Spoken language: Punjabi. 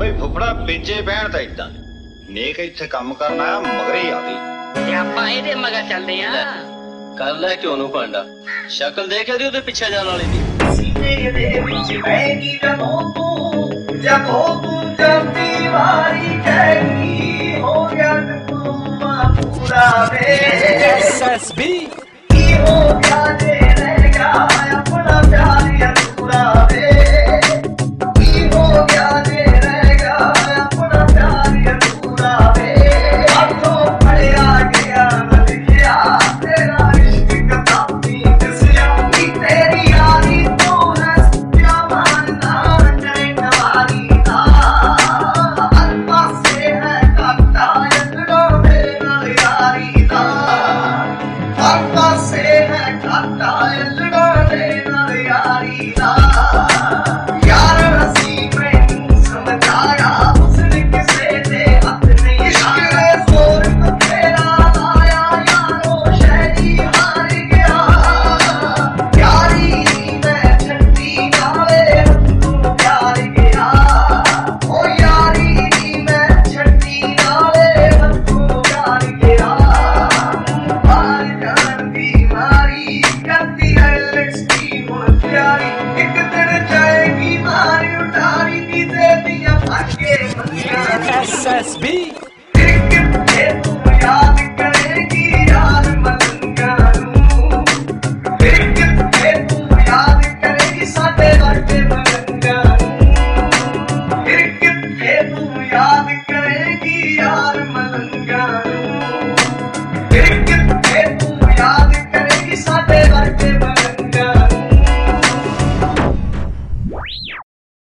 ਬਈ ਫੁੱਫੜਾ ਪੇਚੇ ਬਹਿਣ ਤਾਂ ਇਦਾਂ ਨੇਕ ਇੱਥੇ ਕੰਮ ਕਰਨਾ ਆ ਮਗਰ ਹੀ ਆ ਗਈ। ਤੇ ਆਪਾਂ ਇਹਦੇ ਮਗਰ ਚੱਲਦੇ ਆ। ਕਰ ਲੈ ਕਿਉਂ ਨੂੰ ਭਾਂਡਾ, ਸ਼ਕਲ ਦੇਖ ਇਹਦੀ ਉਹਦੇ ਪਿੱਛੇ ਜਾਣ ਵਾਲੀ ਦੀ। ਸੀਨੇ ਦੇ ਵਿੱਚ ਬੈਗੀ ਜਦੋਂ ਤੂੰ ਜਾਂਦੀ ਵਾਰੀ ਕਹਿਗੀ ਹੋ ਗਿਆ ਤੁਮਾ ਪੂਰਾ ਵੇ SSB ਕੀ ਹੋ ਗਿਆ ਜੇ ਰਹਿ ਗਿਆ ਆਪਣਾ ਪਿਆਰ ਅਧੂਰਾ ਵੇ ਕੀ ਹੋ ਗਿਆ ਜੇ ਰਹਿ ਗਿਆ ਆਪਣਾ ਪਿਆਰ ਅਧੂਰਾ ਵੇ ਹੱਥੋਂ ਫੜਿਆ ਗਿਆ ਲਿਖਿਆ ਤੇਰਾ ਇਸ਼ਕ ਕਿਤਾਬੀ ਦਿਸਿਆ ਕਿ ਤੇਰੀ ਯਾਰੀ ਤੋਂ ਹੈ ਸੱਚਾ ਮਾਨਣਾ ਨੈਣ ਵਾਲੀ ਦਾ ਹਰ ਪਾਸੇ ਹੈ ਕਾਟਾ ਯੰਗੜੋ ਦੇ ਨਾਲ ਯਾਰੀ ਦਾ ਹਰ ਪਾਸੇ ਹੈ ਕਾਟਾ ਯੰਗੜੋ ਦੇ ਨਾਲ ਯਾਰੀ ਦਾ ਯਾਰ ਅਸੀਂ ਮੈਨੂੰ ਸਮਝਾਇਆ ਉਸਨੇ ਕਿਸੇ ਦੇ ਹੱਥ ਨਹੀਂ ਇਸ਼ਕ ਦੇ ਜ਼ੋਰ ਬਥੇਰਾ ਲਾਇਆ ਯਾਰੋ ਸ਼ਹਿਰੀ ਹਾਰ ਗਿਆ ਯਾਰੀ ਮੈਂ ਛੱਡੀ ਨਾਲੇ ਤੂੰ ਪਿਆਰ ਗਿਆ ਓ ਯਾਰੀ ਮੈਂ ਛੱਡੀ ਨਾਲੇ ਤੂੰ ਪਿਆਰ ਗਿਆ ਮਾਰ ਜਾਣ ਦੀ ਮਾਰੀ ਕਰਦੀ ਹੈ ਲੜਕੀ ਹੁਣ ਪਿਆਰੀ ਇੱਕ ਦਿਨ ਜਾਏਗੀ ਮਾਰੀ ਉਡਾਰੀ ਦੀ ਦੇ ਦੀਆਂ ਭਾਗੇ ਮੰਗੀਆਂ SSB